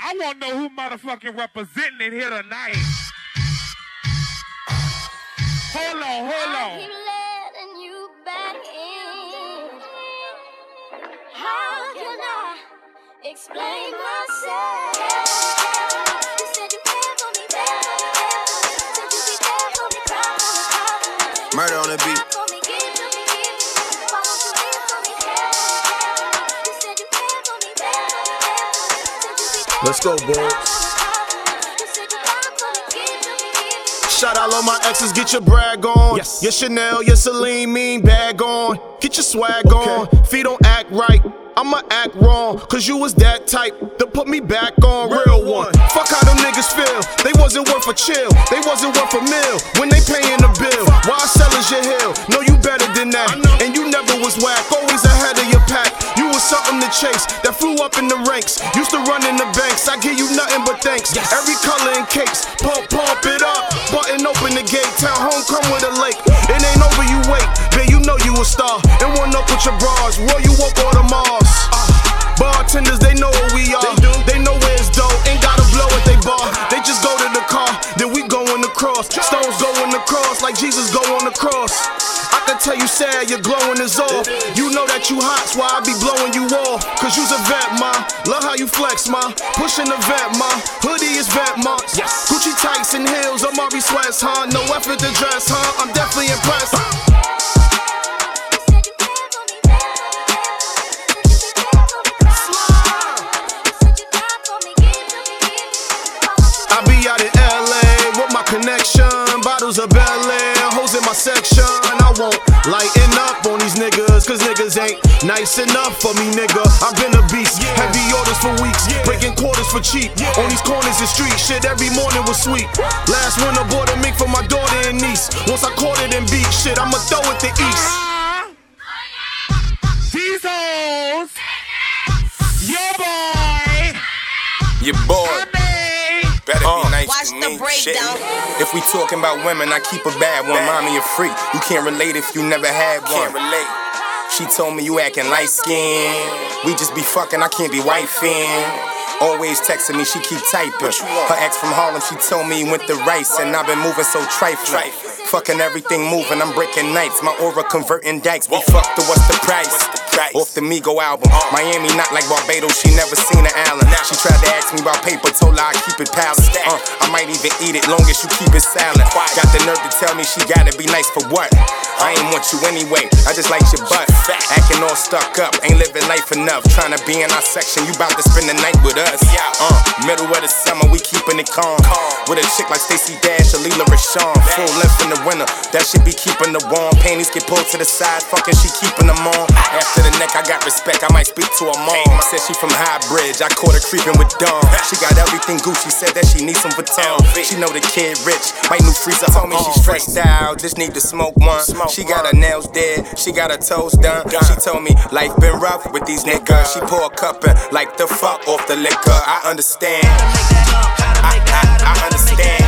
I want to know who motherfucking representing it here tonight. Hold on. I keep letting you back in. How can I explain myself? You said you cared for me, said you be there for me, cry. Murder on the beat. Let's go, boys. Shout out all my exes, get your brag on. Yes. Your Chanel, your Celine, mean bag on. Get your swag on. Feet don't act right, I'ma act wrong. Cause you was that type to put me back on. Real one. Fuck how them niggas feel. They wasn't worth a chill. They wasn't worth a meal. When they paying the bill, why sell is your hill? No, you better than that. And you never was whack, always ahead of your pack. You was something to chase that flew up in the ranks. Used to run in the banks, I give you nothing but thanks. Every color in cakes, pump it up. Button open the gate, town home come with a lake. It ain't over, you wait, man, you know you a star. And one up with your bras, roll you up on the Mars. Bartenders, they know what we are. They know where it's dough, ain't gotta blow at they bar. They just go to the car, then we go in the cross. Stones go in the cross like Jesus go on the cross. I can tell you sad, your glowing is off. You know that you hot, so why I be blowing you off. Cause you's a vet, ma. Love how you flex, ma. Pushing the vet, ma. Hoodie is vet marks. Gucci tights and heels, Amari sweats, huh? No effort to dress, huh? I'm definitely impressed. I be out in LA with my connection. Bottles of Bel Air, hoes in my section. I won't lighten up on these niggas, cause niggas ain't nice enough for me, nigga. I've been a beast, heavy orders for weeks, breaking quarters for cheap. On these corners and streets, shit every morning was sweet. Last winter bought a mink for my daughter and niece. Once I caught it and beat, shit, I'ma throw it to east. These hoes, your boy. Better be nice Watch to the me. breakdown. If we talking about women, I keep a bad one. Mommy, a freak. You can't relate if you never had one. Can't relate. She told me you acting light skin. We just be fucking, I can't be wifing. Always texting me, she keep typing. Her ex from Harlem, she told me he went to Rice, and I've been moving so trifling. Fucking everything moving, I'm breaking nights. My aura converting dikes. We fucked the what's the price? Off the Migo album. Miami not like Barbados, she never seen an island. She tried to ask me about paper, told her I keep it palace. I might even eat it long as you keep it silent. Got the nerve to tell me she gotta be nice for what? I ain't want you anyway, I just like your butt. Acting all stuck up, ain't living life enough. Trying to be in our section, you bout to spend the night with us. Middle of the summer, we keeping it calm. With a chick like Stacey Dash or Leela Rashawn. Full length in the winter, that shit be keeping the warm. Panties get pulled to the side, fucking she keeping them on. After the neck, I got respect, I might speak to her mom. Said she from High Bridge, I caught her creeping with Dawn. She got everything Gucci, said that she needs some Vuitton. She know the kid rich, might new freezer. Told me she stressed out, just need to smoke one. She got her nails dead, she got her toes done. She told me life been rough with these niggas. She pour a cup in like the fuck off the liquor. I understand, I understand.